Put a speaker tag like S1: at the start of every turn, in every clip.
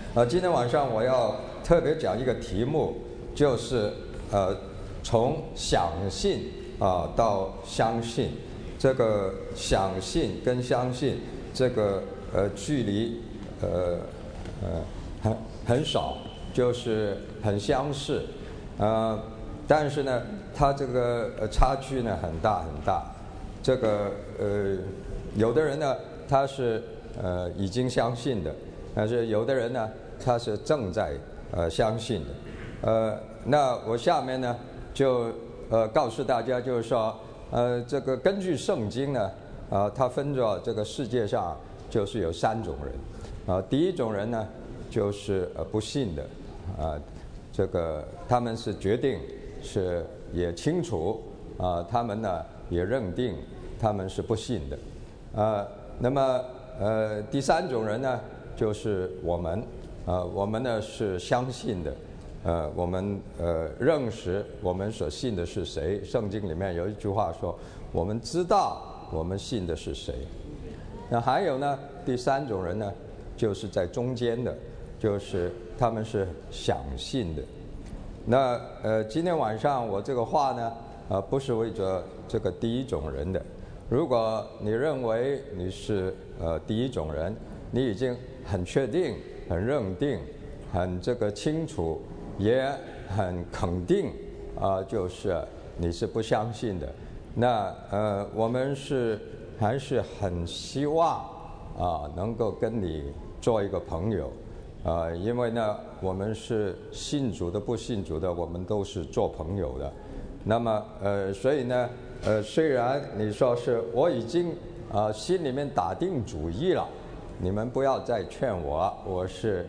S1: 今天晚上我要特别讲一个题目，就是从想信到相信，这个想信跟相信这个距离很少，就是很相似，但是呢，它这个差距呢很大很大。这个有的人呢他是已经相信的，但是有的人呢他是正在相信的。那我下面呢就告诉大家，就是说这个根据圣经呢它分着这个世界上就是有3种人。第一种人呢就是不信的，这个他们是决定是也清楚他们呢也认定他们是不信的。那么第3种人呢就是我们呢是相信的。我们认识我们所信的是谁。圣经里面有一句话说，我们知道我们信的是谁。那还有呢第3种人呢就是在中间的，就是他们是想信的。那今天晚上我这个话呢不是为着这个第一种人的。如果你认为你是第一种人，你已经很确定很认定很这个清楚也很肯定就是你是不相信的，那我们还是很希望能够跟你做一个朋友，因为呢我们是信主的不信主的，我们都是做朋友的。那么所以呢虽然你说是我已经心里面打定主意了，你们不要再劝我是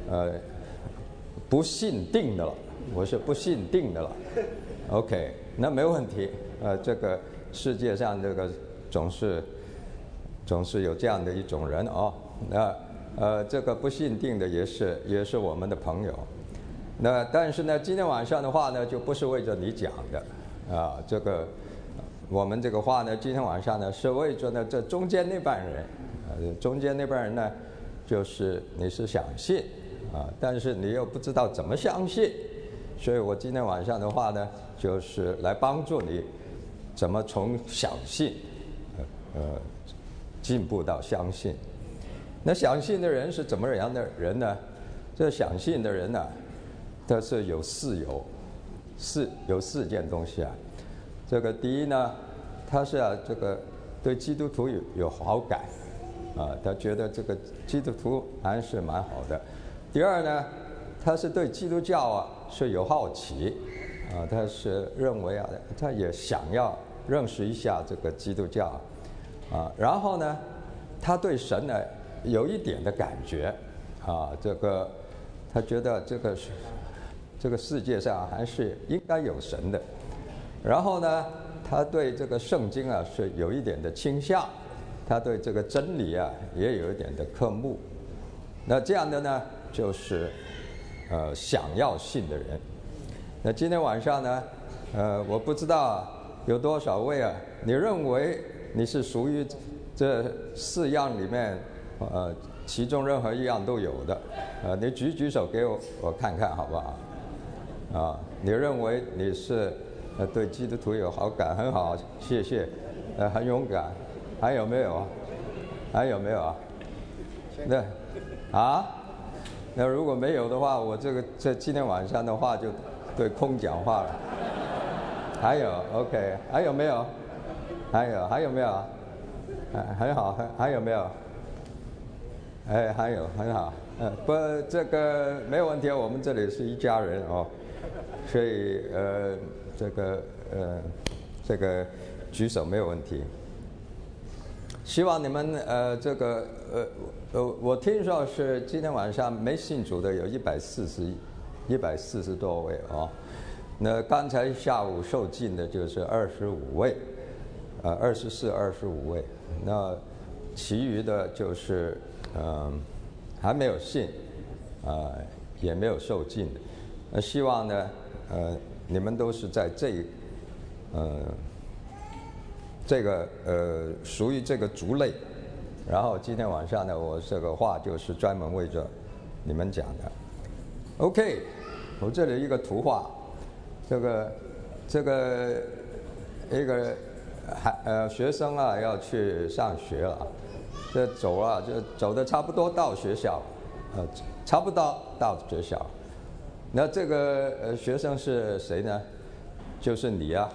S1: 不信定的了，我是不信定的了。OK， 那没问题。这个世界上这个总是有这样的一种人那这个不信定的也是我们的朋友。那但是呢今天晚上的话呢就不是为着你讲的这个我们这个话呢今天晚上呢是为着呢这中间那半人。中间那半人呢就是你是想信但是你又不知道怎么相信，所以我今天晚上的话呢就是来帮助你怎么从想信进步到相信。那想信的人是怎么样的人呢？这想信的人呢他是有4件东西这个第一呢，他是这个对基督徒有好感他觉得这个基督徒还是蛮好的。第二呢，他是对基督教是有好奇他是认为他也想要认识一下这个基督教然后呢他对神呢有一点的感觉这个他觉得这个世界上还是应该有神的。然后呢他对这个圣经是有一点的倾向，他对这个真理也有一点的渴慕。那这样的呢就是想要信的人。那今天晚上呢我不知道有多少位你认为你是属于这4样里面其中任何一样都有的你举手给我看看好不好你认为你是对基督徒有好感，很好，谢谢很勇敢。还有没有那如果没有的话，我这今天晚上的话就对空讲话了。还有 OK， 还有没有？还有没有？很好，还有没有？还有很好。不，这个没有问题，我们这里是一家人所以这个举手没有问题。希望你们我听说是今天晚上没信主的有140多位那刚才下午受浸的就是25位24、25位，那其余的就是还没有信也没有受浸的。那希望呢你们都是在这个属于这个族类。然后今天晚上呢我这个话就是专门为着你们讲的。OK， 我这里一个图画，这个一个学生啊要去上学了，这走啊就走的差不多到学校，差不多到学校。那这个学生是谁呢？就是你啊。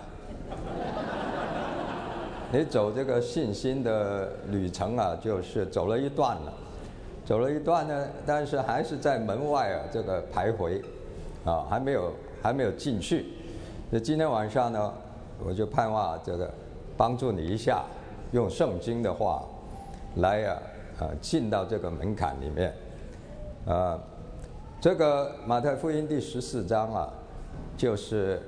S1: 你走这个信心的旅程啊，就是走了一段呢，但是还是在门外啊这个徘徊，还没有进去。那今天晚上呢，我就盼望这个帮助你一下，用圣经的话来进到这个门槛里面。这个马太福音第14章啊，就是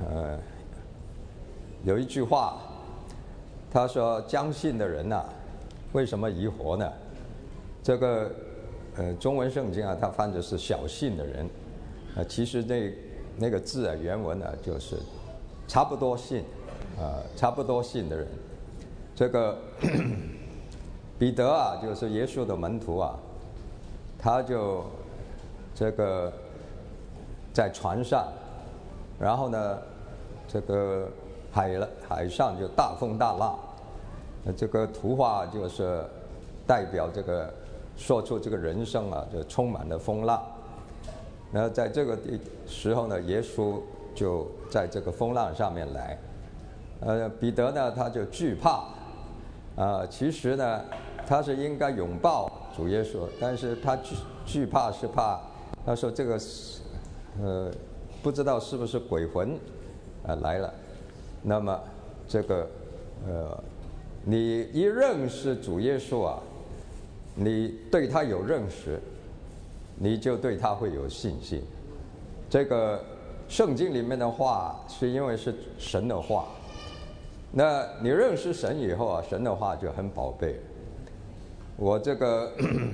S1: 有一句话。他说：“将信的人呐，为什么疑惑呢？”这个中文圣经啊，它翻的是小信的人，其实那个字啊，原文呢就是差不多信，差不多信的人。这个彼得啊，就是耶稣的门徒啊，他就这个在船上，然后呢，这个海上就大风大浪。这个图画就是代表这个说出这个人生啊，就充满了风浪。那在这个时候呢，耶稣就在这个风浪上面来。彼得呢，他就惧怕，其实呢，他是应该拥抱主耶稣，但是他惧怕是怕，他说这个不知道是不是鬼魂来了。那么这个你一认识主耶稣啊，你对他有认识，你就对他会有信心。这个圣经里面的话是因为是神的话，那你认识神以后啊，神的话就很宝贝。我这个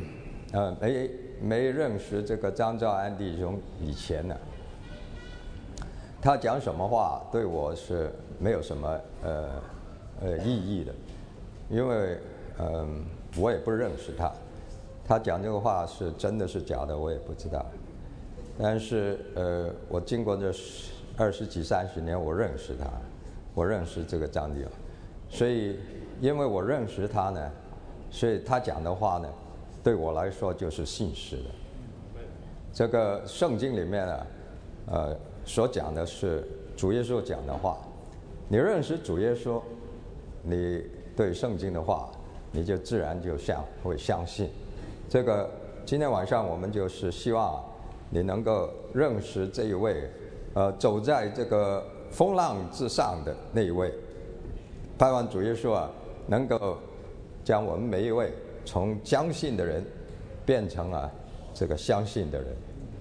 S1: 没认识这个张兆安弟兄以前呢，他讲什么话对我是没有什么意义的，因为我也不认识他，他讲这个话是真的是假的我也不知道。但是我经过这20几30年，我认识他，我认识这个张弟兄，所以因为我认识他呢，所以他讲的话呢，对我来说就是信实的。这个圣经里面呢，所讲的是主耶稣讲的话，你认识主耶稣，你对圣经的话，你就自然就会相信。这个今天晚上我们就是希望你能够认识这一位，走在这个风浪之上的那一位。盼望主耶稣啊，能够将我们每一位从将信的人变成这个相信的人。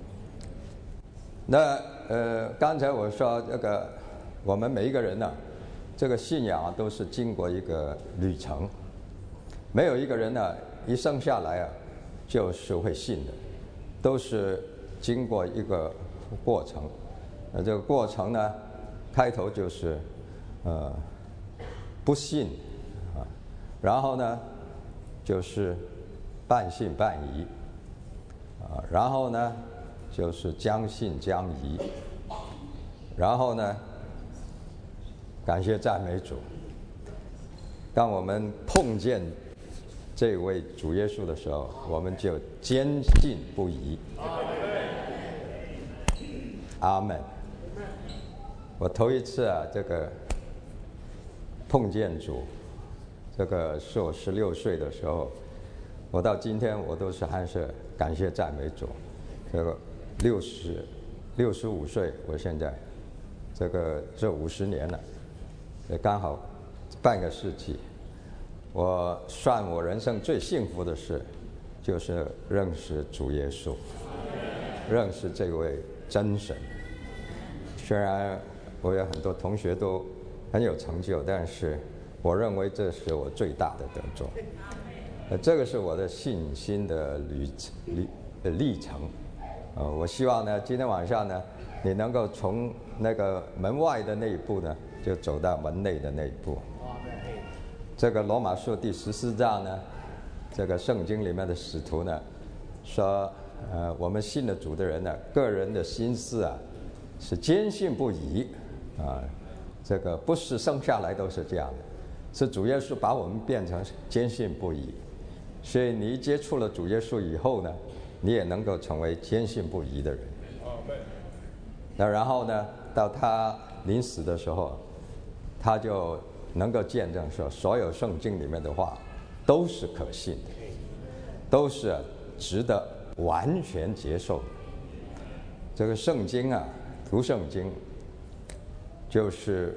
S1: 那刚才我说这个我们每一个人呢，这个信仰都是经过一个旅程，没有一个人呢一生下来就是会信的，都是经过一个过程。这个过程呢，开头就是不信然后呢就是半信半疑然后呢就是将信将疑，然后呢感谢赞美主。当我们碰见这位主耶稣的时候，我们就坚信不疑。阿门。我头一次这个碰见主，这个是我16岁的时候，我到今天我都是还是感谢赞美主。这个65岁，我现在这50年了，也刚好半个世纪。我算我人生最幸福的事，就是认识主耶稣，认识这位真神。虽然我有很多同学都很有成就，但是我认为这是我最大的得着。这个是我的信心的历程。我希望呢，今天晚上呢，你能够从那个门外的那一步呢，就走到门内的那一步。这个罗马书第14章呢，这个圣经里面的使徒呢，说我们信了主的人呢，个人的心思啊是坚信不疑啊，这个不是生下来都是这样的，是主耶稣把我们变成坚信不疑。所以你一接触了主耶稣以后呢，你也能够成为坚信不疑的人。那然后呢，到他临死的时候，他就能够见证说，所有圣经里面的话都是可信的，都是值得完全接受的。这个圣经啊，读圣经就是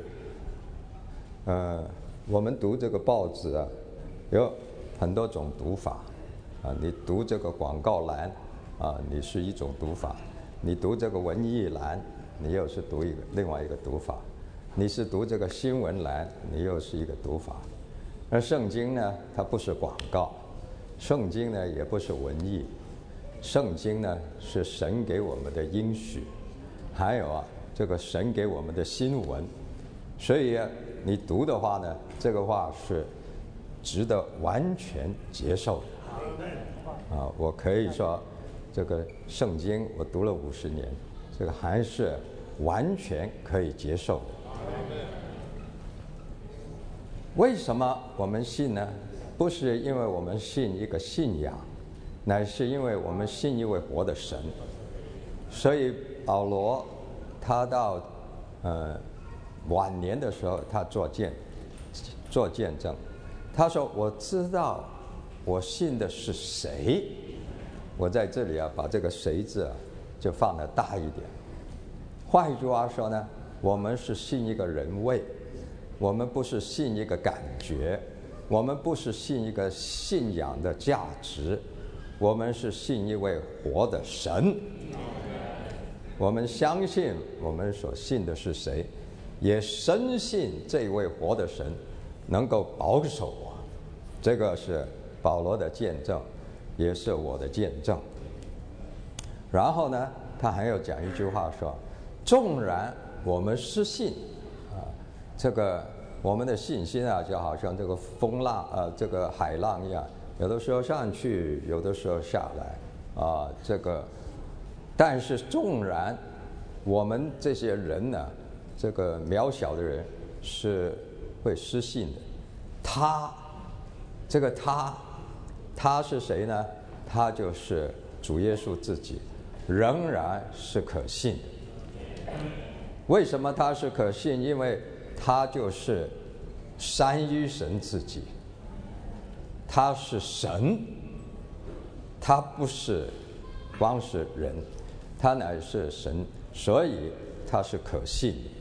S1: 我们读这个报纸啊，有很多种读法啊。你读这个广告栏啊，你是一种读法；你读这个文艺栏，你又是另外一个读法；你是读这个新闻栏，你又是一个读法。而圣经呢，它不是广告，圣经呢也不是文艺，圣经呢是神给我们的应许，还有啊这个神给我们的新闻。所以你读的话呢，这个话是值得完全接受的啊。我可以说，这个圣经我读了50年，这个还是完全可以接受的。为什么我们信呢？不是因为我们信一个信仰，乃是因为我们信一位活的神。所以保罗他到晚年的时候，他做见证，他说：“我知道我信的是谁。”我在这里啊，把这个“谁”字啊就放得大一点。换一句话说呢，我们是信一个人位，我们不是信一个感觉，我们不是信一个信仰的价值，我们是信一位活的神。我们相信我们所信的是谁，也深信这位活的神能够保守我。这个是保罗的见证，也是我的见证。然后呢，他还要讲一句话说：纵然我们失信啊，这个我们的信心啊，就好像这个风浪这个海浪一样，有的时候上去，有的时候下来啊。但是纵然我们这些人呢，这个渺小的人是会失信的，他是谁呢？他就是主耶稣自己，仍然是可信的。为什么他是可信？因为他就是三一神自己，他是神，他不是光是人，他乃是神，所以他是可信的。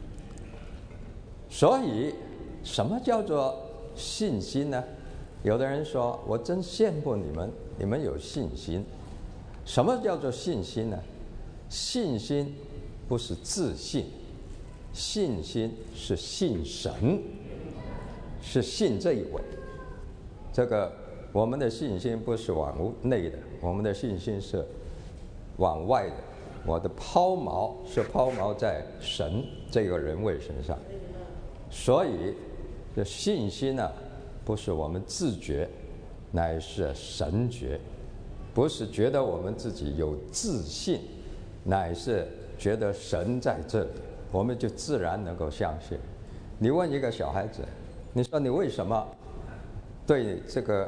S1: 所以什么叫做信心呢？有的人说，我真羡慕你们有信心。什么叫做信心呢？信心不是自信，信心是信神，是信这一位。这个我们的信心不是往内的，我们的信心是往外的。我的抛锚是抛锚在神这个人位身上。所以这信心呢，不是我们自觉，乃是神觉。不是觉得我们自己有自信，乃是觉得神在这里，我们就自然能够相信。你问一个小孩子，你说你为什么对这个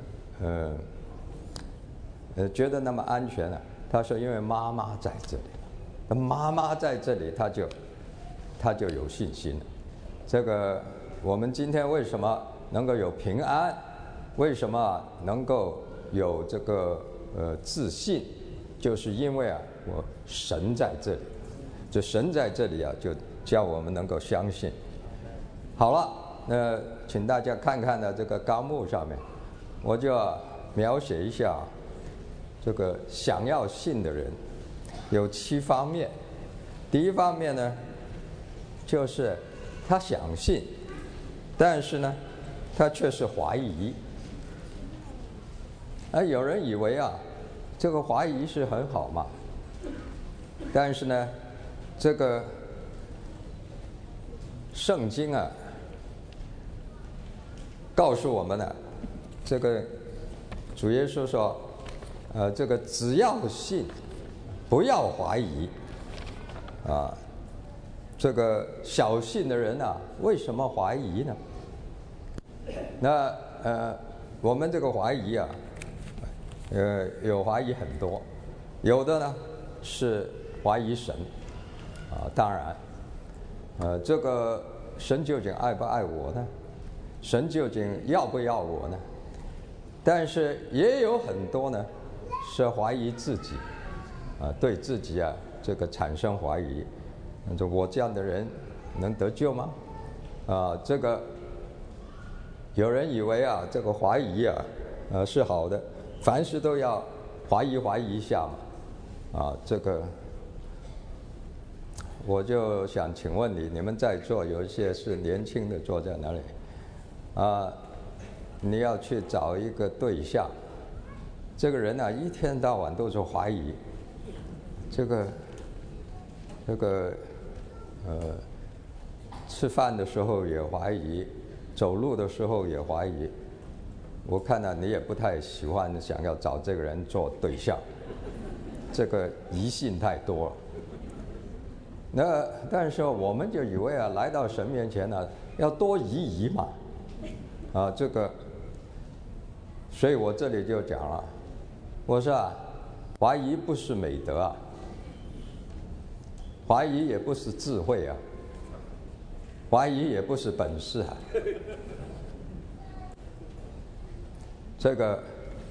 S1: 觉得那么安全呢？他说因为妈妈在这里，那妈妈在这里，他就有信心了。这个我们今天为什么能够有平安？为什么能够有这个自信？就是因为啊，我神在这里，这神在这里啊，就叫我们能够相信。好了，那请大家看看呢，这个纲目上面，我就要描写一下这个想要信的人有7方面。第一方面呢，就是他想信，但是呢，他却是怀疑。有人以为啊，这个怀疑是很好嘛，但是呢，这个圣经啊，告诉我们呢，这个主耶稣说， 这个只要信，不要怀疑，啊，这个小信的人啊，为什么怀疑呢？那我们这个怀疑啊，有怀疑很多，有的呢是怀疑神，啊，当然，这个神究竟爱不爱我呢？神究竟要不要我呢？但是也有很多呢是怀疑自己，啊，对自己啊这个产生怀疑，说我这样的人能得救吗？啊，这个有人以为啊这个怀疑啊是好的，凡事都要怀疑一下嘛，啊，这个我就想请问你们在座有一些是年轻的坐在哪里？啊，你要去找一个对象，这个人呢一天到晚都是怀疑，这个吃饭的时候也怀疑，走路的时候也怀疑。我看呢你也不太喜欢想要找这个人做对象，这个疑心太多了。那但是我们就以为啊，来到神面前呢要多疑嘛，啊，这个，所以我这里就讲了，我说啊，怀疑不是美德啊，怀疑也不是智慧啊，怀疑也不是本事啊。这个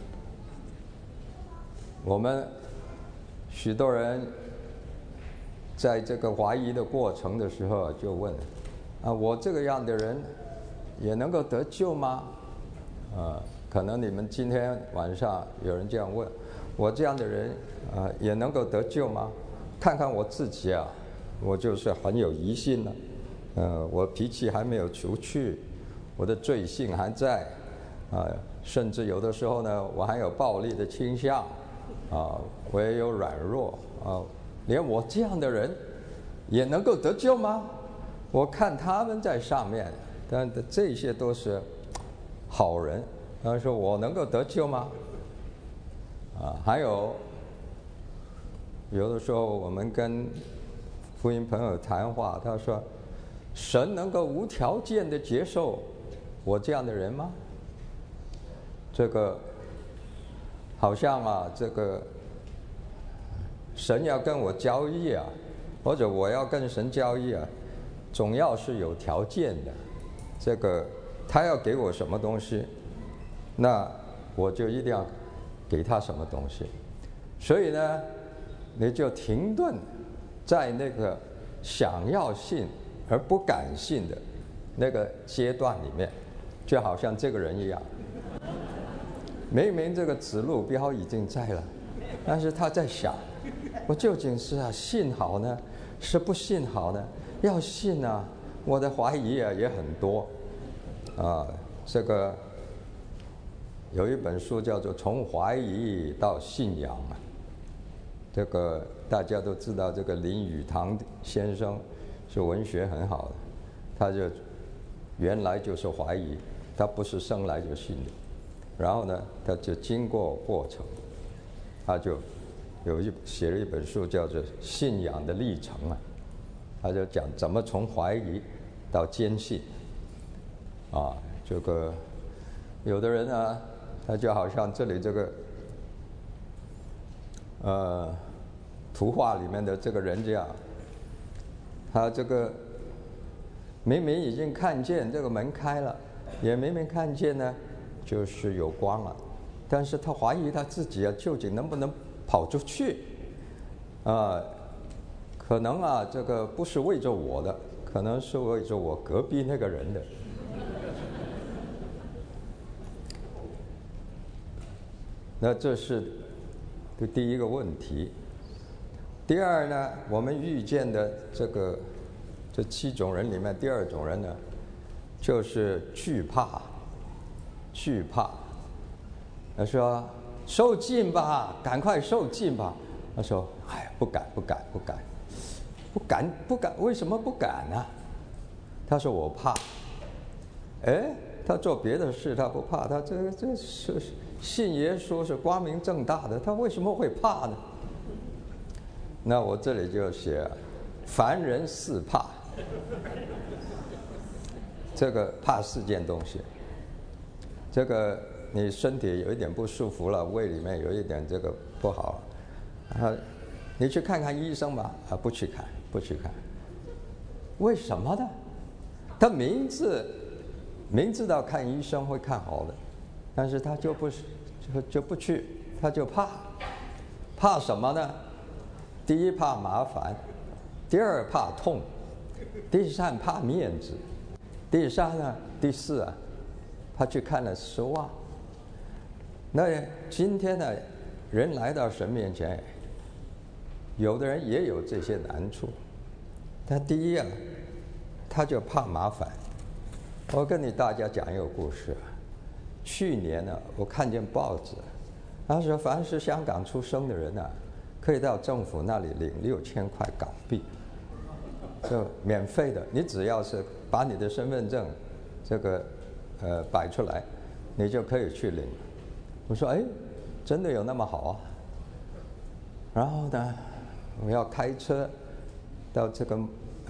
S1: 我们许多人在这个怀疑的过程的时候就问啊，我这个样的人也能够得救吗？可能你们今天晚上有人这样问，我这样的人也能够得救吗？看看我自己啊，我就是很有疑心了，我脾气还没有除去，我的罪性还在，甚至有的时候呢，我还有暴力的倾向，我也有软弱，连我这样的人也能够得救吗？我看他们在上面，但这些都是好人，他说我能够得救吗？还有的时候我们跟福音朋友谈话，他说神能够无条件的接受我这样的人吗？这个好像啊，这个神要跟我交易啊，或者我要跟神交易啊，总要是有条件的。这个他要给我什么东西，那我就一定要给他什么东西。所以呢，你就停顿在那个想要信而不敢信的那个阶段里面，就好像这个人一样，明明这个指路标已经在了，但是他在想，我究竟是信好呢，是不信好呢？要信啊，我的怀疑啊也很多，这个有一本书叫做《从怀疑到信仰》啊，这个大家都知道，这个林语堂先生是文学很好的，他就原来就是怀疑，他不是生来就信的，然后呢，他就经过过程，他就写了一本书叫做《信仰的历程》啊，他就讲怎么从怀疑到坚信，这个有的人呢，他就好像这里这个图画里面的这个人这样，他这个明明已经看见这个门开了，也明明看见呢就是有光了，但是他怀疑他自己究竟能不能跑出去，可能这个不是为着我的，可能是为着我隔壁那个人的。那这是第一个问题。第二呢，我们遇见的这7种人里面，第2种人呢，就是惧怕。他说受尽吧，赶快受尽吧。他说不敢，为什么不敢呢？他说我怕。他做别的事他不怕，他这是信耶稣是光明正大的，他为什么会怕呢？那我这里就写，凡人是怕。这个怕4件东西。这个你身体有一点不舒服了，胃里面有一点这个不好，你去看看医生吧，不去看。为什么呢？他明知道看医生会看好的，但是他就不去，他就怕什么呢？第一怕麻烦，第二怕痛，第三怕面子，第四他去看了失望。那今天呢，人来到神面前，有的人也有这些难处。他第一他就怕麻烦。我跟大家讲一个故事。去年呢，我看见报纸，他说凡是香港出生的人可以到政府那里领6000块港币，就免费的。你只要是把你的身份证这个摆出来，你就可以去领。我说真的有那么好啊？然后呢，我要开车到这个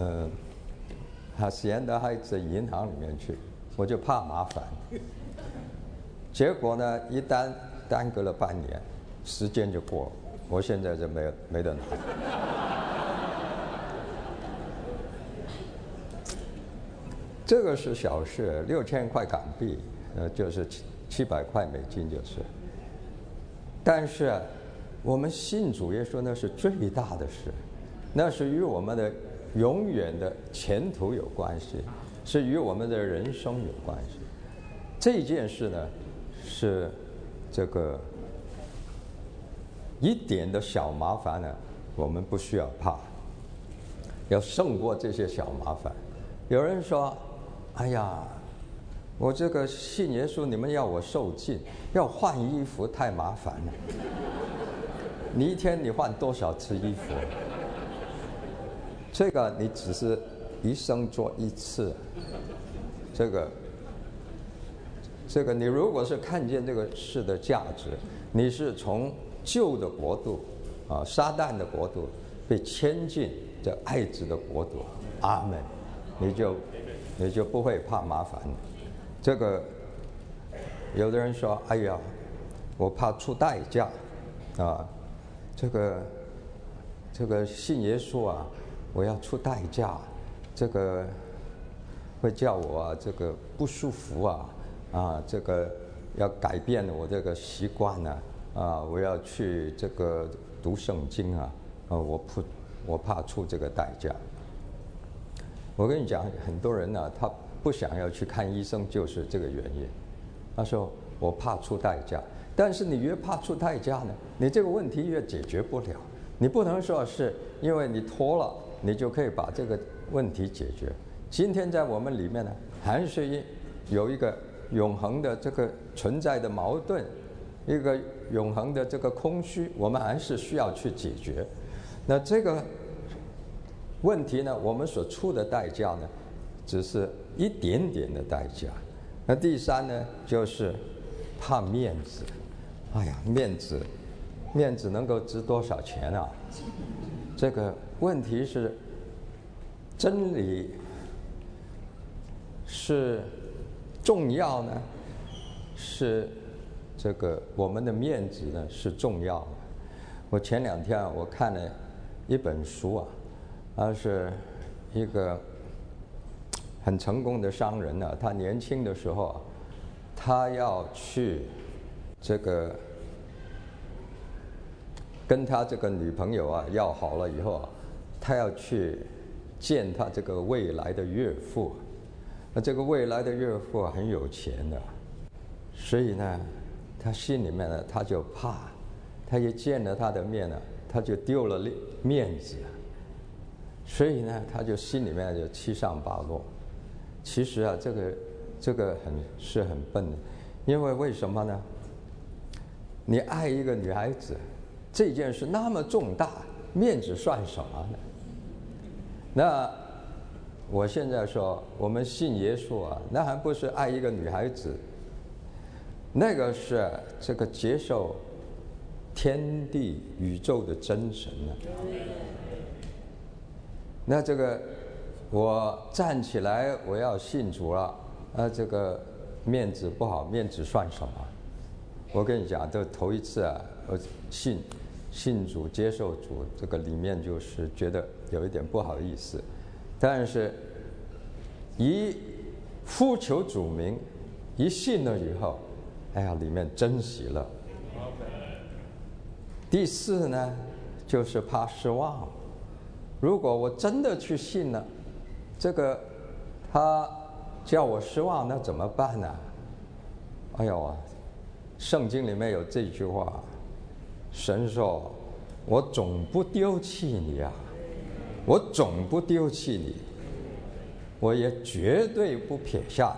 S1: Hacienda Heights的银行里面去，我就怕麻烦。结果呢，一耽搁了半年，时间就过了，我现在就没得拿。这个是小事，6000块港币，就是700块美金就是。但是我们信主耶稣那是最大的事，那是与我们的永远的前途有关系，是与我们的人生有关系。这件事呢，是这个一点的小麻烦呢，我们不需要怕，要胜过这些小麻烦。有人说哎呀，我这个信耶稣，你们要我受尽，要换衣服太麻烦了。你一天你换多少次衣服？这个你只是一生做一次。这个你如果是看见这个事的价值，你是从旧的国度撒旦的国度被牵进这爱子的国度，阿们，你就不会怕麻烦。这个有的人说哎呀，我怕出代价这个信耶稣我要出代价，这个会叫我这个不舒服这个要改变我这个习惯我要去这个读圣经我怕出这个代价。我跟你讲，很多人他不想要去看医生，就是这个原因。他说我怕出代价，但是你越怕出代价呢，你这个问题越解决不了。你不能说是因为你拖了，你就可以把这个问题解决。今天在我们里面呢，还是有一个永恒的这个存在的矛盾，一个永恒的这个空虚，我们还是需要去解决。那这个问题呢，我们所出的代价呢，只是一点点的代价。那第三呢，就是怕面子。哎呀，面子能够值多少钱啊？这个问题是，真理是重要呢，是这个我们的面子呢是重要的。我前2天我看了一本书他是一个很成功的商人他年轻的时候他要去这个跟他这个女朋友要好了以后他要去见他这个未来的岳父。那这个未来的岳父很有钱的，所以呢他心里面呢他就怕，他一见了他的面他就丢了面子，所以呢他就心里面就七上八落。其实这个很笨的，因为为什么呢？你爱一个女孩子这件事那么重大，面子算什么呢？那我现在说我们信耶稣那还不是爱一个女孩子， 那个是这个接受天地宇宙的真神呢。那这个我站起来我要信主了，这个面子不好，面子算什么？我跟你讲，这头一次啊，我信主接受主，这个里面就是觉得有一点不好意思，但是一呼求主名，一信了以后，哎呀，里面真喜乐。第四呢，就是怕失望。如果我真的去信了，这个他叫我失望，那怎么办呢？哎呦，圣经里面有这句话，神说：“我总不丢弃你啊，我总不丢弃你，我也绝对不撇下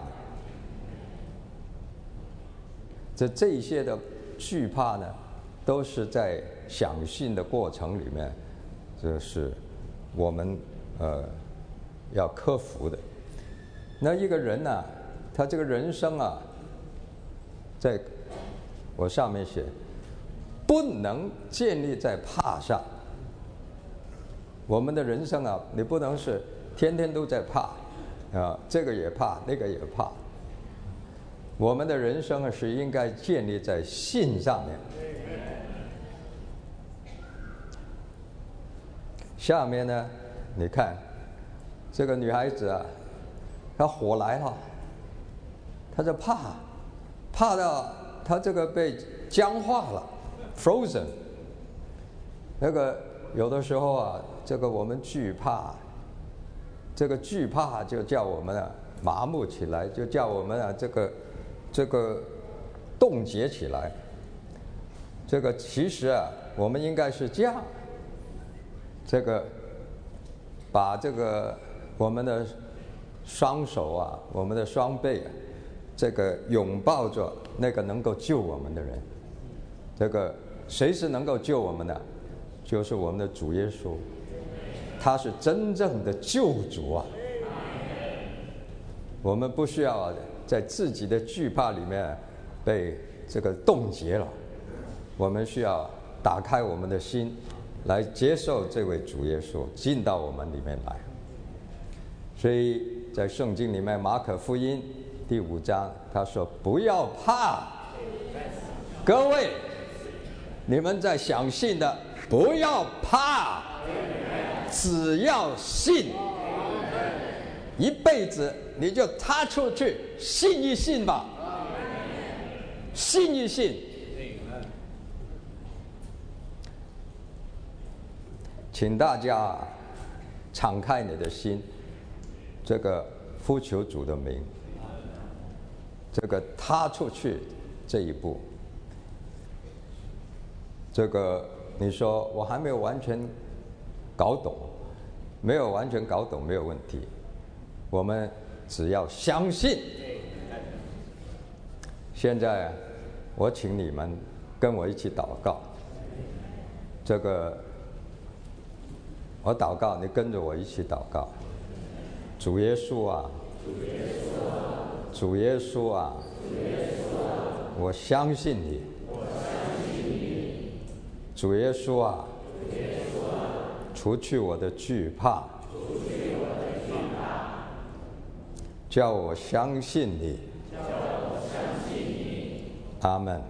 S1: 你。”这一些的惧怕呢，都是在想信的过程里面，这是我们要克服的。那一个人呢，他这个人生啊，在我上面写，不能建立在怕上。我们的人生啊，你不能是天天都在怕这个也怕，那个也怕。我们的人生啊，是应该建立在信上面。下面呢，你看这个女孩子啊，她火来了，她就怕到她这个被僵化了 ，frozen。那个有的时候啊，这个我们惧怕，这个惧怕就叫我们啊麻木起来，就叫我们啊这个冻结起来。这个其实啊，我们应该是这样，这个把这个我们的双手啊，我们的双臂啊，这个拥抱着那个能够救我们的人。这个谁是能够救我们的？就是我们的主耶稣，他是真正的救主啊！我们不需要在自己的惧怕里面被这个冻结了，我们需要打开我们的心，来接受这位主耶稣进到我们里面来。所以在圣经里面，马可福音第5章，他说：“不要怕，各位，你们在想信的，不要怕，只要信。一辈子你就踏出去，信一信吧，信一信。”请大家敞开你的心，这个呼求主的名，这个踏出去这一步。这个你说我还没有完全搞懂，没有完全搞懂没有问题，我们只要相信。现在我请你们跟我一起祷告，这个我祷告，你跟着我一起祷告。主耶稣啊，主耶稣啊，我相信你。主耶稣啊，除去我的惧怕，叫我相信你。阿门。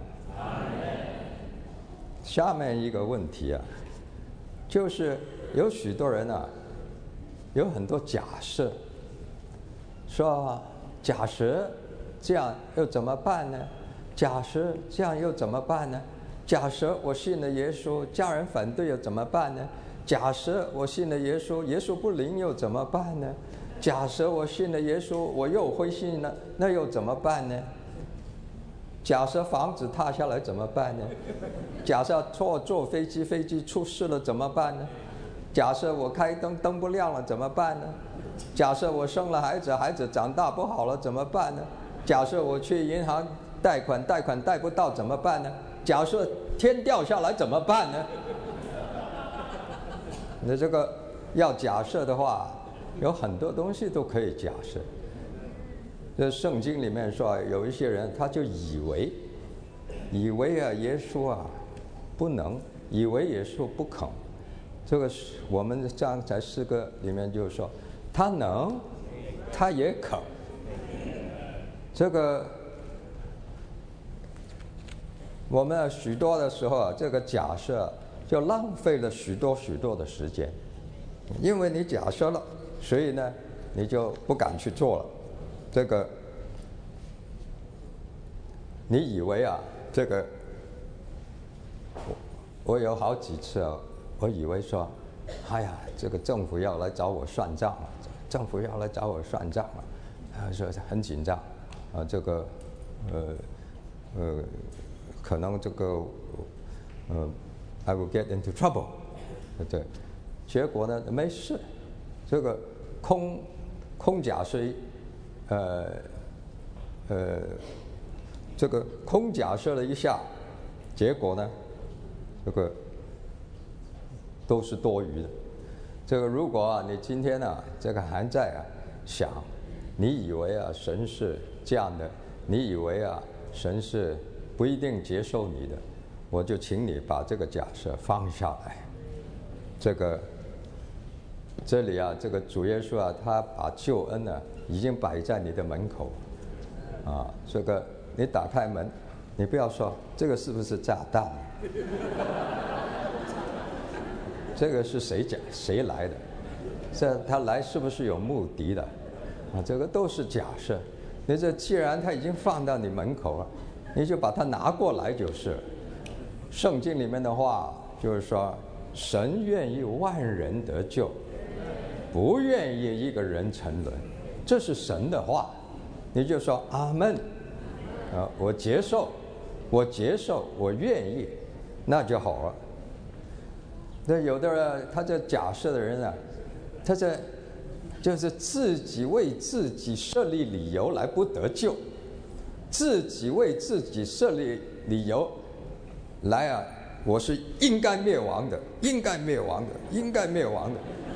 S1: 下面一个问题啊，就是有许多人啊，有很多假设，说假设这样又怎么办呢？假设这样又怎么办呢？假设我信了耶稣，家人反对又怎么办呢？假设我信了耶稣，耶稣不灵又怎么办呢？假设我信了耶稣，我又灰心了，那又怎么办呢？假设房子塌下来怎么办呢？假设坐飞机出事了怎么办呢？假设我开灯不亮了怎么办呢？假设我生了孩子长大不好了怎么办呢？假设我去银行贷款贷不到怎么办呢？假设天掉下来怎么办呢？那这个要假设的话，有很多东西都可以假设。这圣经里面说，有一些人他就以为以为耶稣不能，以为耶稣不肯。这个是我们刚才诗歌里面就是说，他能，他也肯。这个我们许多的时候这个假设就浪费了许多的时间，因为你假设了，所以呢你就不敢去做了。这个你以为这个我有好几次我以为说，哎呀，这个政府要来找我算账了，政府要来找我算账了，说很紧张这个可能这个I will get into trouble， 对，结果呢没事，这个空假设这个空假设了一下，结果呢这个都是多余的。这个如果你今天这个还在想，你以为神是这样的，你以为神是不一定接受你的，我就请你把这个假设放下来。这里这个主耶稣他把救恩已经摆在你的门口这个你打开门，你不要说这个是不是炸弹，这个是谁来的，他来是不是有目的的这个都是假设。你这既然他已经放到你门口了，你就把它拿过来就是了。圣经里面的话就是说，神愿意万人得救，不愿意一个人沉沦，这是神的话，你就说阿们我接受，我愿意，那就好了。那有的人他这假设的人他这就是自己为自己设立理由来不得救，自己为自己设立理由来我是应该灭亡的，应该灭亡的，应该灭亡的，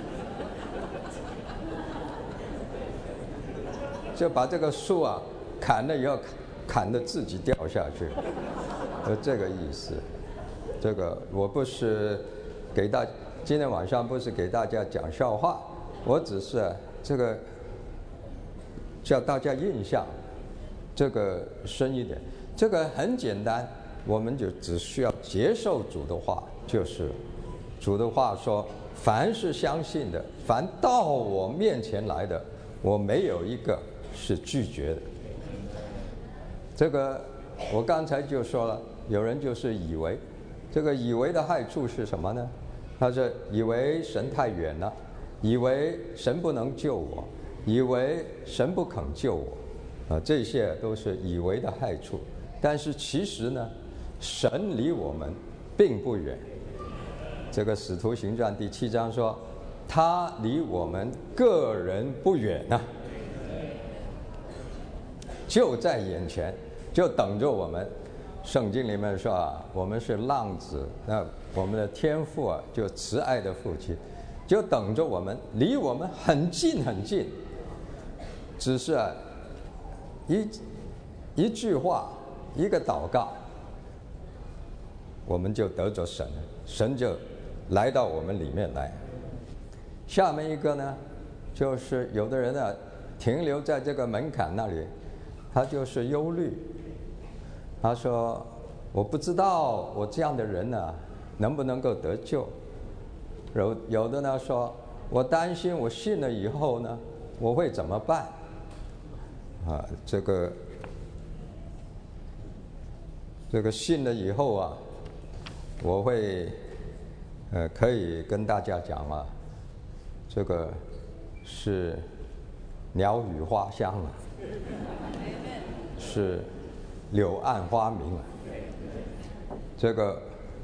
S1: 就把这个树砍了以后，砍得自己掉下去，这个意思。这个我不是今天晚上不是给大家讲笑话，我只是这个叫大家印象这个深一点。这个很简单，我们就只需要接受主的话，就是主的话说，凡是相信的，凡到我面前来的，我没有一个是拒绝的。这个我刚才就说了，有人就是以为，这个以为的害处是什么呢？他是以为神太远了，以为神不能救我，以为神不肯救我这些都是以为的害处。但是其实呢，神离我们并不远。这个使徒行传第7章说，他离我们个人不远就在眼前，就等着我们。圣经里面说我们是浪子，那我们的天父就慈爱的父亲，就等着我们，离我们很近很近，只是一句话，一个祷告，我们就得着神，神就来到我们里面来。下面一个呢，就是有的人停留在这个门槛那里，他就是忧虑。他说我不知道我这样的人能不能够得救。有的呢说，我担心我信了以后呢，我会怎么办这个信了以后我会可以跟大家讲这个是鸟语花香是柳暗花明这个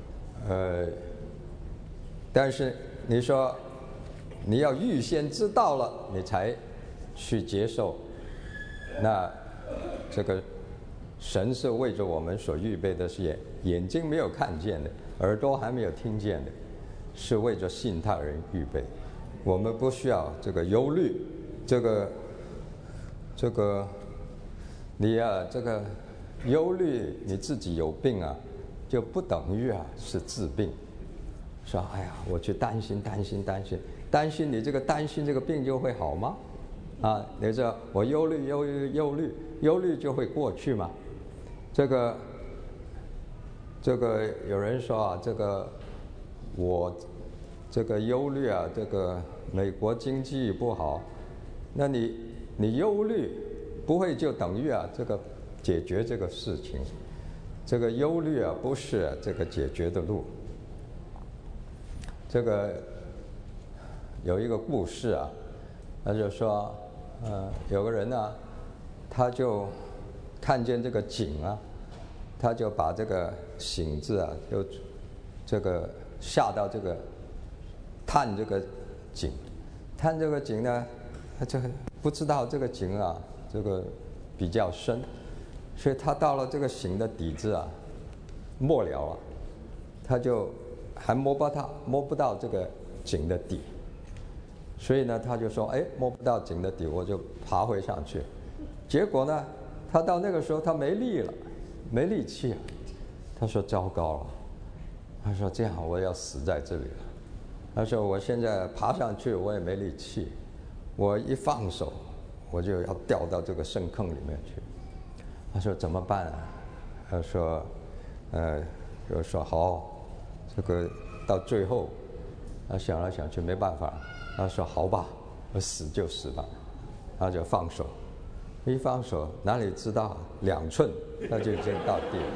S1: 但是你说你要预先知道了你才去接受，那这个神是为着我们所预备的是眼睛没有看见的，耳朵还没有听见的，是为着信他人预备。我们不需要这个忧虑，这个你这个忧虑你自己有病啊，就不等于是治病。说哎呀，我去担心，你这个担心这个病就会好吗？啊，你说我忧虑就会过去吗？这个有人说啊，我这个忧虑啊，这个美国经济不好，那你忧虑不会就等于这个解决这个事情，这个忧虑不是这个解决的路。这个有一个故事啊，他就说，有个人呢，他就看见这个井啊，他就把这个繩子啊，就这个下到这个探这个井呢，他就不知道这个井啊，这个比较深，所以他到了这个井的底子啊，末了啊，他就还摸不到这个井的底，所以呢，他就说，摸不到井的底，我就爬回上去。结果呢，他到那个时候他没力气了。他说糟糕了，他说这样我要死在这里了。他说我现在爬上去我也没力气，我一放手我就要掉到这个深坑里面去。他说怎么办啊？他说，就说好。这个到最后，他想来想去没办法，他说好吧，我死就死吧，他就放手，一放手哪里知道2寸，他就已经到地了，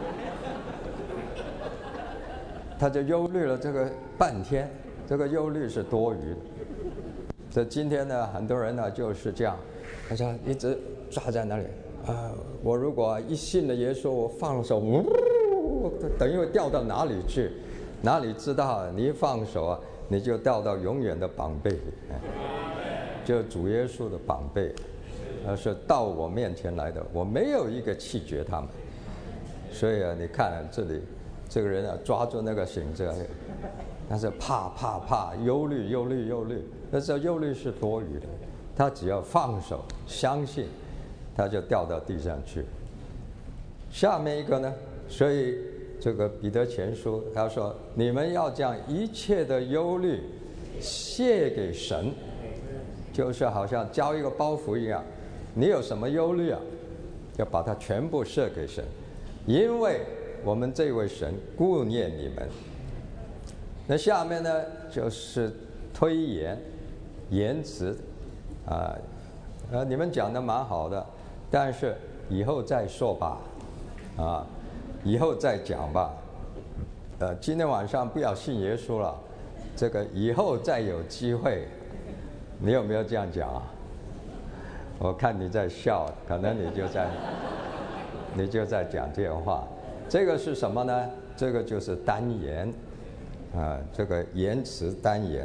S1: 他就忧虑了这个半天，这个忧虑是多余的。这今天呢，很多人呢就是这样，他说一直抓在那里啊，我如果一信了耶稣，我放手，等于会掉到哪里去？哪里知道你一放手啊，你就掉到永远的绑背里，就主耶稣的绑背。是到我面前来的，我没有一个弃绝他们。所以你看这里，这个人抓住那个绳子，他是怕，忧虑。那这忧虑是多余的，他只要放手，相信，他就掉到地上去。下面一个呢，所以这个彼得前书他说，你们要将一切的忧虑卸给神，就是好像交一个包袱一样，你有什么忧虑啊，要把它全部卸给神，因为我们这位神顾念你们。那下面呢就是推延迟你们讲的蛮好的，但是以后再说吧，以后再讲吧，今天晚上不要信耶稣了，这个以后再有机会。你有没有这样讲啊？我看你在笑，可能你就在讲这样话。这个是什么呢？这个就是单言这个言辞单言。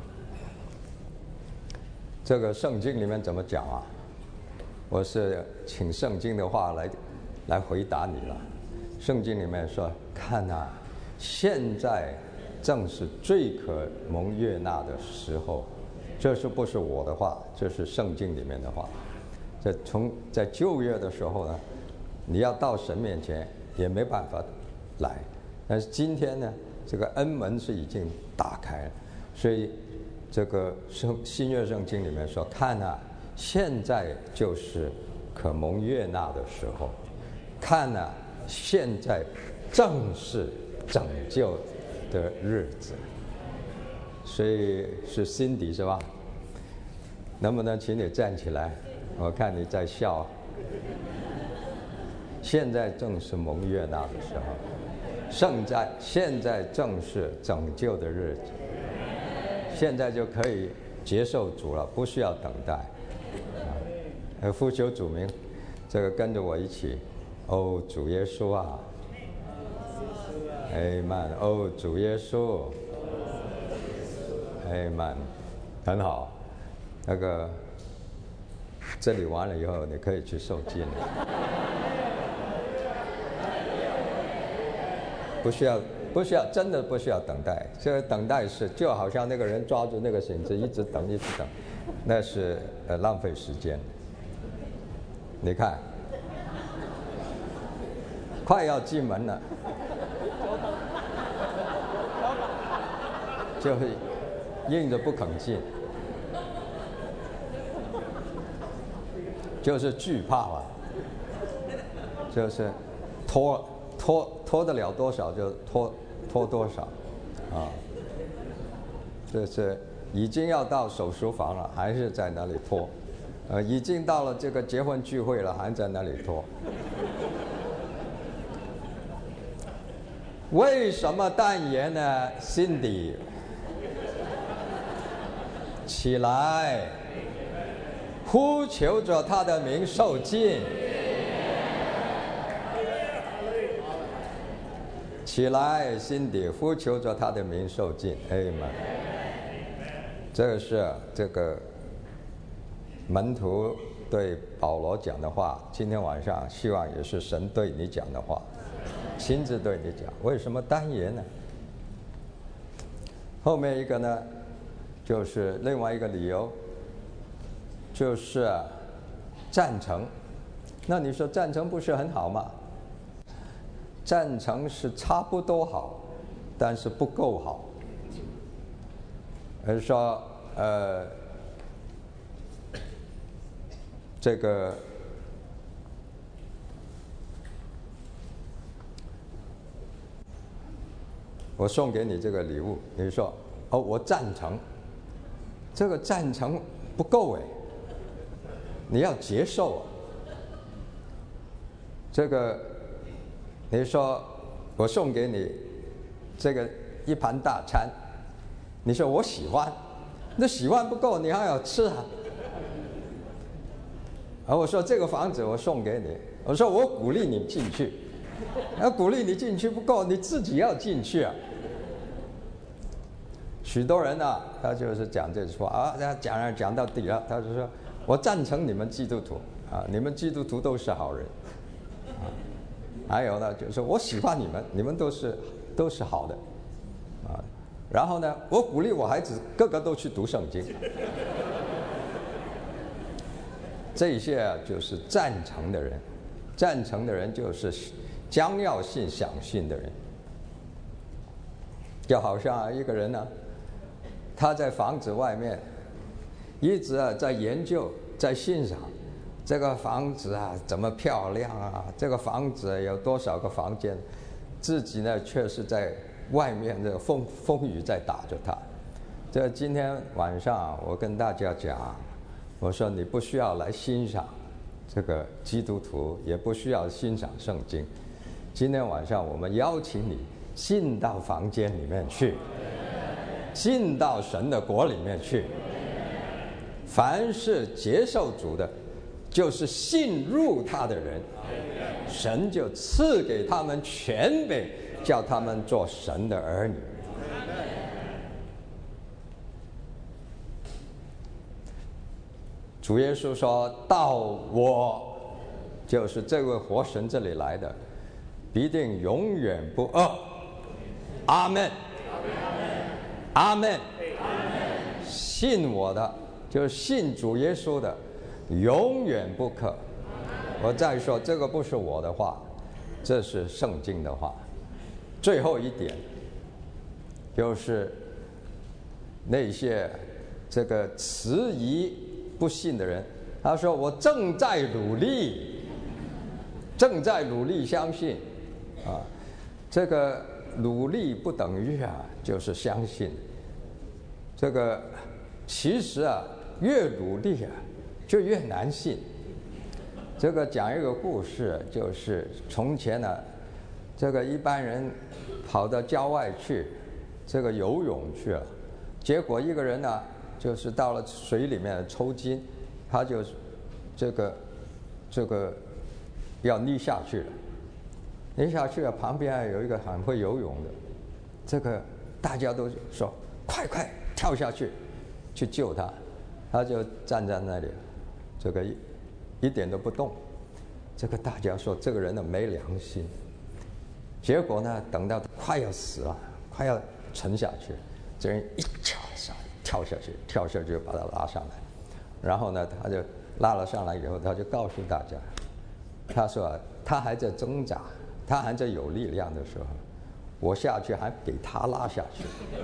S1: 这个圣经里面怎么讲啊？我是请圣经的话来回答你了。圣经里面说，看现在正是最可蒙悦纳的时候。这是不是我的话？这是圣经里面的话。在旧约的时候呢，你要到神面前也没办法来，但是今天呢，这个恩门是已经打开了，所以这个新约圣经里面说，看现在就是可蒙悦纳的时候，看现在正是拯救的日子。所以是Cindy是吧？能不能请你站起来？我看你在笑。现在正是蒙悦纳的时候，现在正是拯救的日子，现在就可以接受主了，不需要等待。呼求主名，这个跟着我一起，哦，主耶稣啊，Amen，哦，主耶稣。Amen， 很好。那个这里完了以后，你可以去受浸了。不需要，真的不需要等待。这个等待是就好像那个人抓住那个绳子，一直等，那是浪费时间。你看， 快要进门了，就是硬着不肯进，就是惧怕吧，就是拖得了多少就拖多少，啊，这是已经要到手术房了，还是在那里拖，已经到了这个结婚聚会了，还在那里拖。为什么但言呢？辛迪，起来，呼求着他的名受尽。起来，辛迪，呼求着他的名受尽。Amen。这个是这个门徒对保罗讲的话，今天晚上希望也是神对你讲的话。亲自对你讲，为什么单言呢？后面一个呢，就是另外一个理由，就是赞成。那你说赞成不是很好吗？赞成是差不多好，但是不够好。而说这个。我送给你这个礼物，你说哦，我赞成。这个赞成不够哎，你要接受啊。这个你说我送给你这个一盘大餐，你说我喜欢，那喜欢不够，你还要吃啊。我说这个房子我送给你，我说我鼓励你进去，鼓励你进去不够，你自己要进去啊。许多人呢，他就是讲这句话啊，他讲到底了，他就说：“我赞成你们基督徒啊，你们基督徒都是好人。”还有呢，就是我喜欢你们，你们都是好的，啊。然后呢，我鼓励我孩子个个都去读圣经。这些就是赞成的人，赞成的人就是将要信、想信的人。就好像一个人呢。他在房子外面一直在研究，在欣赏这个房子怎么漂亮啊，这个房子有多少个房间，自己呢却是在外面这个风雨在打着他。这今天晚上我跟大家讲，我说你不需要来欣赏这个基督徒，也不需要欣赏圣经。今天晚上我们邀请你进到房间里面去，进到神的国里面去。凡是接受主的，就是信入他的人，神就赐给他们权柄，叫他们做神的儿女。主耶稣说到我，就是这位活神这里来的，必定永远不饿。阿们。阿们。信我的，就是信主耶稣的，永远不渴。我再说，这个不是我的话，这是圣经的话。最后一点，就是那些这个迟疑不信的人，他说我正在努力相信啊，这个努力不等于就是相信。这个其实越努力就越难信。这个讲一个故事，就是从前呢，这个一般人跑到郊外去，这个游泳去了，结果一个人呢，就是到了水里面抽筋，他就这个要溺下去了。溺下去了，旁边有一个很会游泳的，这个大家都说快跳下去去救他，他就站在那里，这个一点都不动。这个大家说这个人呢没良心。结果呢，等到快要死了，快要沉下去，这人一跳下去就把他拉上来，然后呢，他就拉了上来以后，他就告诉大家，他说他还在挣扎， 他还在有力量的时候，我下去还给他拉下去。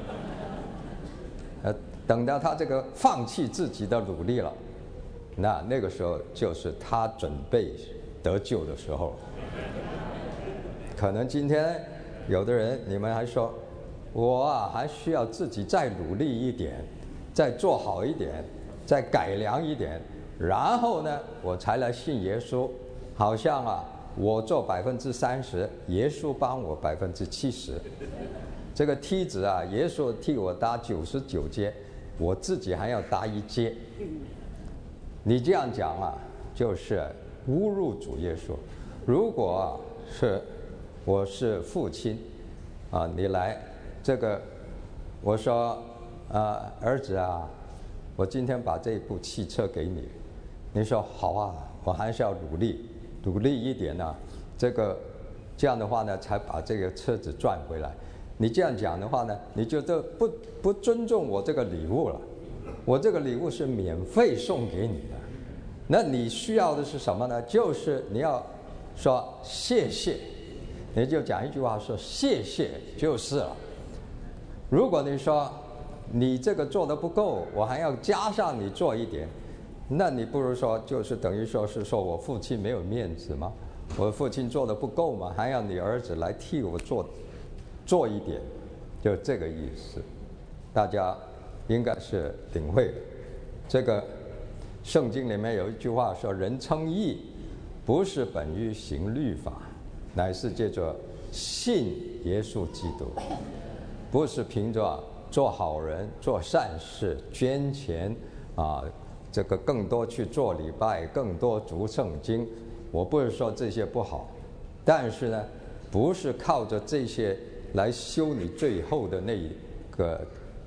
S1: 等到他这个放弃自己的努力了，那个时候就是他准备得救的时候。可能今天有的人你们还说，我还需要自己再努力一点，再做好一点，再改良一点，然后呢我才来信耶稣。好像我做30%，耶稣帮我70%。这个梯子耶稣替我搭99阶，我自己还要搭1阶。你这样讲就是侮辱主耶稣。如果我是父亲你来这个，我说儿子我今天把这部汽车给你，你说好我还是要努力一点这样的话呢才把这个车子赚回来。你这样讲的话呢，你就不尊重我这个礼物了。我这个礼物是免费送给你的，那你需要的是什么呢？就是你要说谢谢，你就讲一句话说谢谢就是了。如果你说你这个做得不够，我还要加上你做一点，那你不如说就是等于说是说我父亲没有面子吗？我父亲做得不够吗？还要你儿子来替我做一点，就这个意思。大家应该是领会的。这个圣经里面有一句话说，人称义不是本于行律法，乃是借着信耶稣基督。不是凭着做好人做善事捐钱这个更多去做礼拜，更多读圣经。我不是说这些不好，但是呢不是靠着这些来修你最后的那个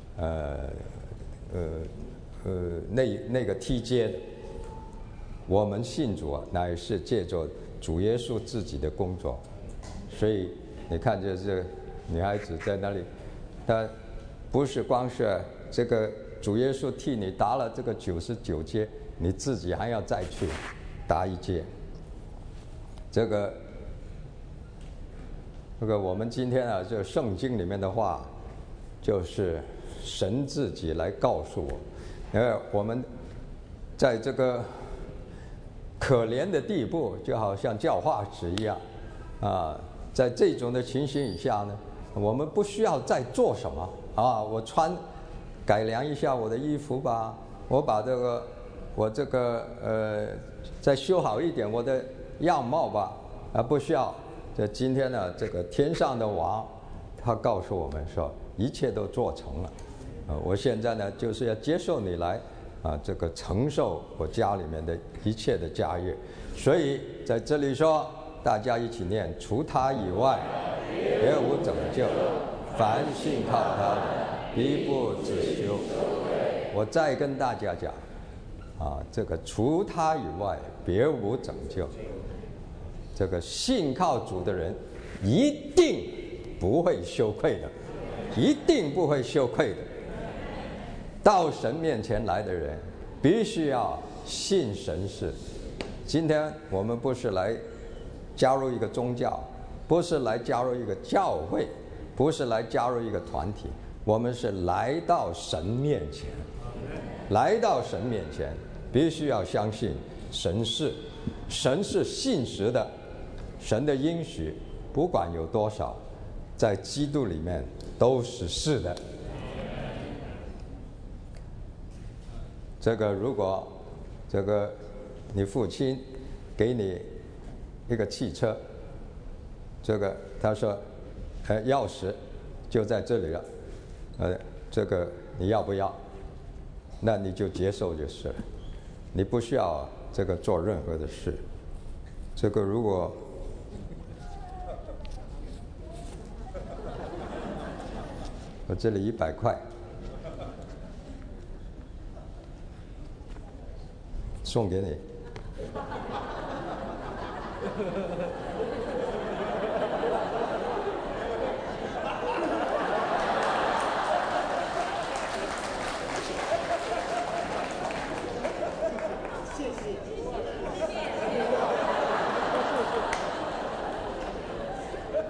S1: 那个梯阶的。我们信主乃是借着主耶稣自己的工作。所以你看这女孩子在那里，她不是光是这个主耶稣替你答了这个99阶，你自己还要再去答1阶。这个我们今天这圣经里面的话，就是神自己来告诉我，我们在这个可怜的地步，就好像叫化石一样在这种的情形以下呢，我们不需要再做什么我改良一下我的衣服吧，我把我这个再修好一点我的样貌吧不需要。今天呢这个天上的王他告诉我们说一切都做成了我现在呢就是要接受你来这个承受我家里面的一切的家业。所以在这里说，大家一起念，除他以外别无拯救，凡信靠他的必不自修。我再跟大家讲这个除他以外别无拯救，这个信靠主的人一定不会羞愧的，一定不会羞愧的。到神面前来的人必须要信神是。今天我们不是来加入一个宗教，不是来加入一个教会，不是来加入一个团体，我们是来到神面前。来到神面前必须要相信神是信实的，神的应许不管有多少，在基督里面都是是的。这个如果这个你父亲给你一个汽车，这个他说钥匙就在这里了，这个你要不要？那你就接受就是了，你不需要这个做任何的事。这个如果我这里100块送给你。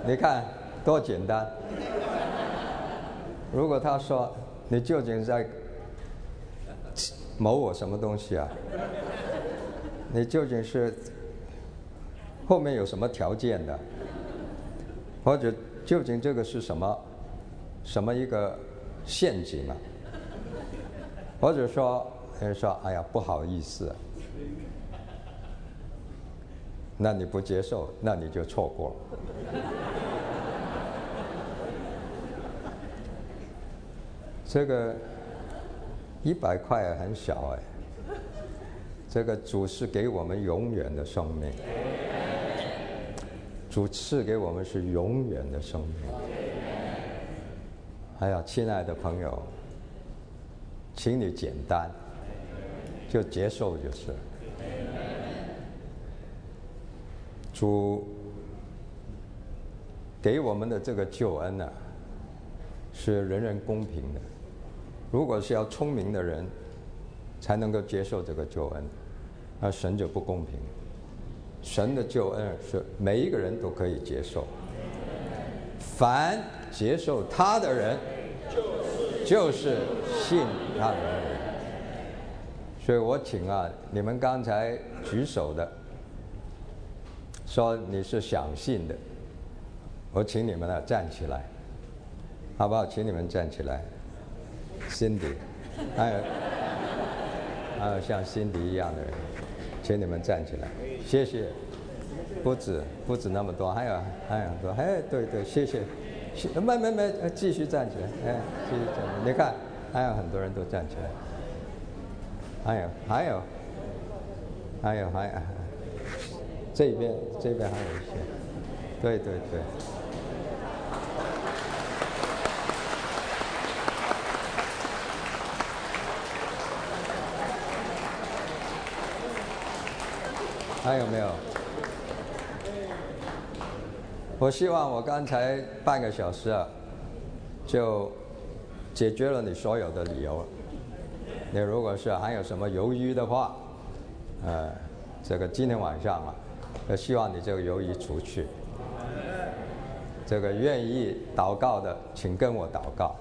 S1: 你看多简单。如果他说你究竟在谋我什么东西啊？你究竟是后面有什么条件的？或者究竟这个是什么一个陷阱啊？或者说人说哎呀不好意思啊，那你不接受，那你就错过了。这个100块很小哎，这个主是给我们永远的生命，主赐给我们是永远的生命。哎呀，亲爱的朋友，请你简单就接受就是。主给我们的这个救恩呢，是人人公平的。如果是要聪明的人才能够接受这个救恩，那神就不公平。神的救恩是每一个人都可以接受，凡接受他的人就是信他的人。所以我请你们刚才举手的说你是想信的，我请你们站起来，好不好？请你们站起来。Cindy， 还有像 Cindy 一样的人，请你们站起来，谢谢。不止那么多，还有很多，哎，对，谢谢。没，继续站起来，哎，继续站起来。你看，还有很多人都站起来。还有，这边还有一些，对。还有没有？我希望我刚才半个小时就解决了你所有的理由。你如果是还有什么犹豫的话，这个今天晚上希望你这个犹豫除去。这个愿意祷告的，请跟我祷告。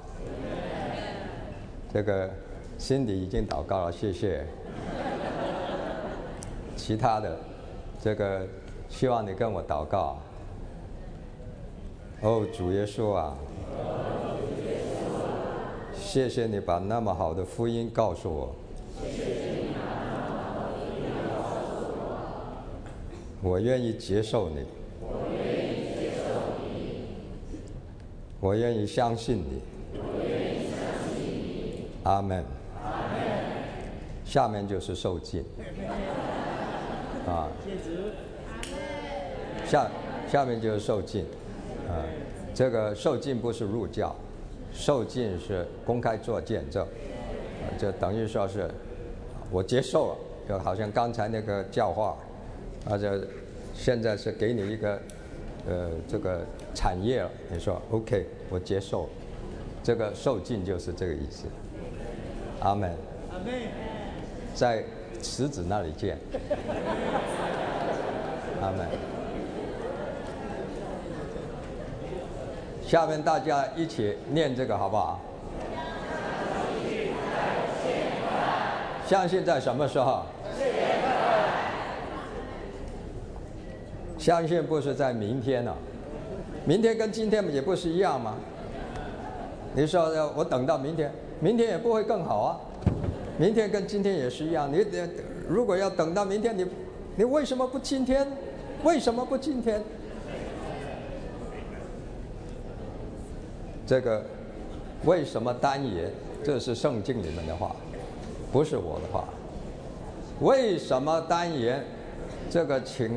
S1: 这个Cindy已经祷告了，谢谢。其他的，这个希望你跟我祷告。哦，主耶稣啊，谢谢你把那么好的福音告诉我。我愿意接受你，我愿意相信你。阿门。下面就是受尽。下面就是受尽。这个受尽不是入教，受尽是公开做见证。就等于说是我接受了，就好像刚才那个教化，就现在是给你一个这个产业了，你说 OK， 我接受了。这个受尽就是这个意思。阿门。阿门。在池子那里见。阿门。下面大家一起念这个好不好？相信在什么时候？相信不是在明天呢？明天跟今天也不是一样吗？你说我等到明天，明天也不会更好啊。明天跟今天也是一样，你如果要等到明天，你为什么不今天？为什么不今天？这个为什么单言？这是圣经里面的话，不是我的话。为什么单言？这个请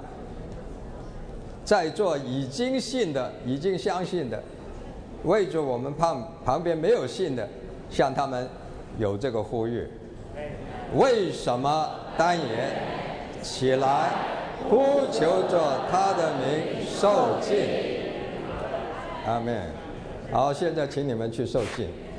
S1: 在座已经信的、已经相信的，为着我们旁边没有信的，向他们有这个呼吁。为什么单言？起来，呼求着他的名受尽。阿们。好，现在请你们去受尽。